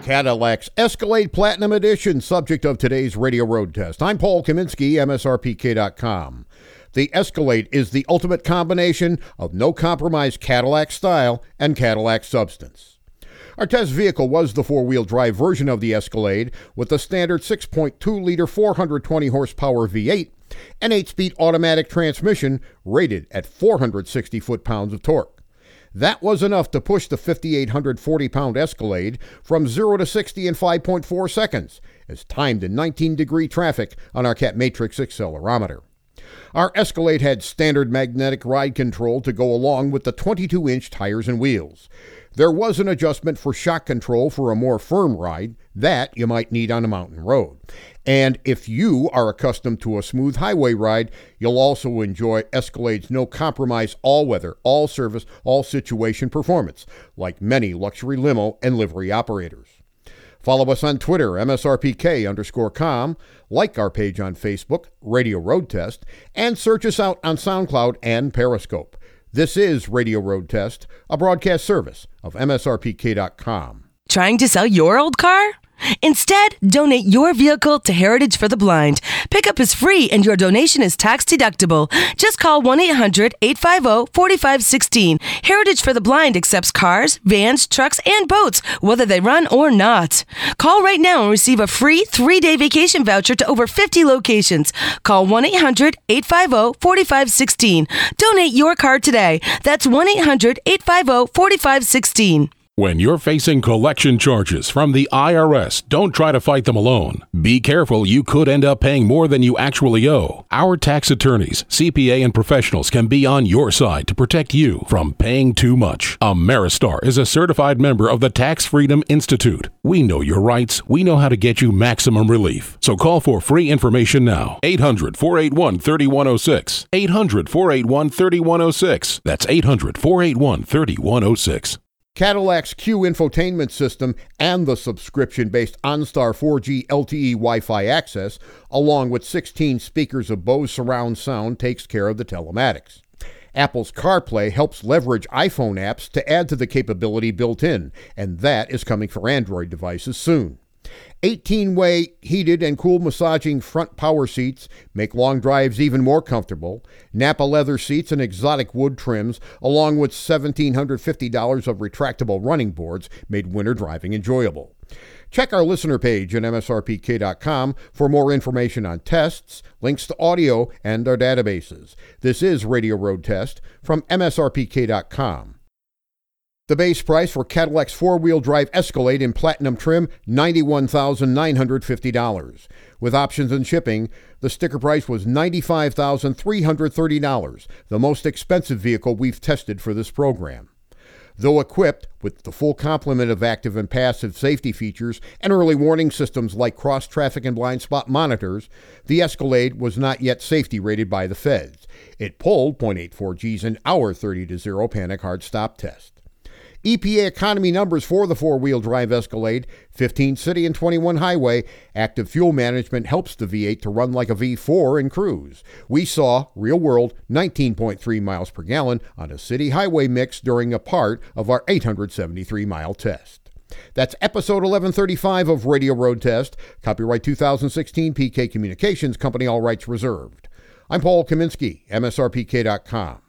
Cadillac's Escalade Platinum Edition, subject of today's Radio Road Test. I'm Paul Kaminsky, MSRPK.com. The Escalade is the ultimate combination of no-compromise Cadillac style and Cadillac substance. Our test vehicle was the four-wheel drive version of the Escalade with the standard 6.2-liter 420 horsepower V8 and 8-speed automatic transmission rated at 460 foot-pounds of torque. That was enough to push the 5,840-pound Escalade from 0 to 60 in 5.4 seconds, as timed in 19-degree traffic on our Cat Matrix accelerometer. Our Escalade had standard magnetic ride control to go along with the 22-inch tires and wheels. There was an adjustment for shock control for a more firm ride that you might need on a mountain road. And if you are accustomed to a smooth highway ride, you'll also enjoy Escalade's no-compromise all-weather, all-service, all-situation performance, like many luxury limo and livery operators. Follow us on Twitter, MSRPK_com, like our page on Facebook, Radio Road Test, and search us out on SoundCloud and Periscope. This is Radio Road Test, a broadcast service of MSRPK.com. Trying to sell your old car? Instead, donate your vehicle to Heritage for the Blind. Pickup is free and your donation is tax deductible. Just call 1-800-850-4516. Heritage for the Blind accepts cars, vans, trucks, and boats, whether they run or not. Call right now and receive a free 3-day vacation voucher to over 50 locations. Call 1-800-850-4516. Donate your car today. That's 1-800-850-4516. When you're facing collection charges from the IRS, don't try to fight them alone. Be careful, you could end up paying more than you actually owe. Our tax attorneys, CPA, and professionals can be on your side to protect you from paying too much. Ameristar is a certified member of the Tax Freedom Institute. We know your rights. We know how to get you maximum relief. So call for free information now. 800-481-3106. 800-481-3106. That's 800-481-3106. Cadillac's Q infotainment system and the subscription-based OnStar 4G LTE Wi-Fi access, along with 16 speakers of Bose surround sound, takes care of the telematics. Apple's CarPlay helps leverage iPhone apps to add to the capability built in, and that is coming for Android devices soon. 18-way heated and cool massaging front power seats make long drives even more comfortable. Napa leather seats and exotic wood trims, along with $1,750 of retractable running boards, made winter driving enjoyable. Check our listener page at MSRPK.com for more information on tests, links to audio, and our databases. This is Radio Road Test from MSRPK.com. The base price for Cadillac's four-wheel drive Escalade in Platinum trim, $91,950. With options and shipping, the sticker price was $95,330, the most expensive vehicle we've tested for this program. Though equipped with the full complement of active and passive safety features and early warning systems like cross-traffic and blind spot monitors, the Escalade was not yet safety rated by the feds. It pulled .84 Gs in our 30-0 panic hard stop test. EPA economy numbers for the four-wheel drive Escalade: 15 city and 21 highway. Active fuel management helps the V8 to run like a V4 in cruise. We saw, real world, 19.3 miles per gallon on a city highway mix during a part of our 873-mile test. That's episode 1135 of Radio Road Test. Copyright 2016, PK Communications Company, all rights reserved. I'm Paul Kaminsky, MSRPK.com.